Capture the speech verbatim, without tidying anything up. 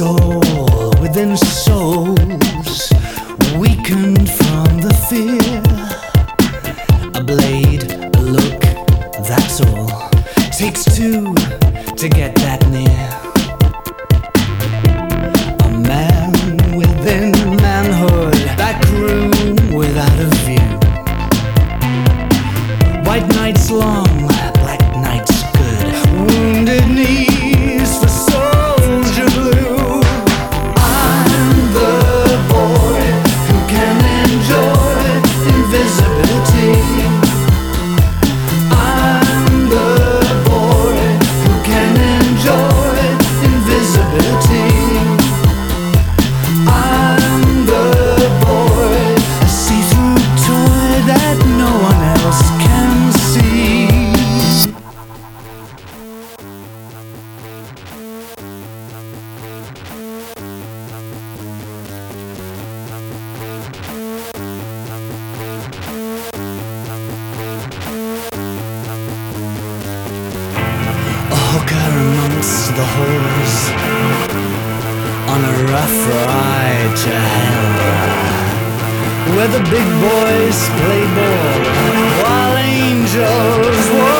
soul within souls, weakened from the fear. A blade, a look, that's all. Takes two to get that near. A man within manhood, back room without a view. White nights long, black nights good. Wounded knees for soldier blue. I'm the boy who can enjoy invisibility. I'm the boy who can enjoy invisibility. I'm the boy, a see-through toy that no one else can see. A hooker amongst the whores, on a rough ride to hell, where the big boys play ball while angels walk.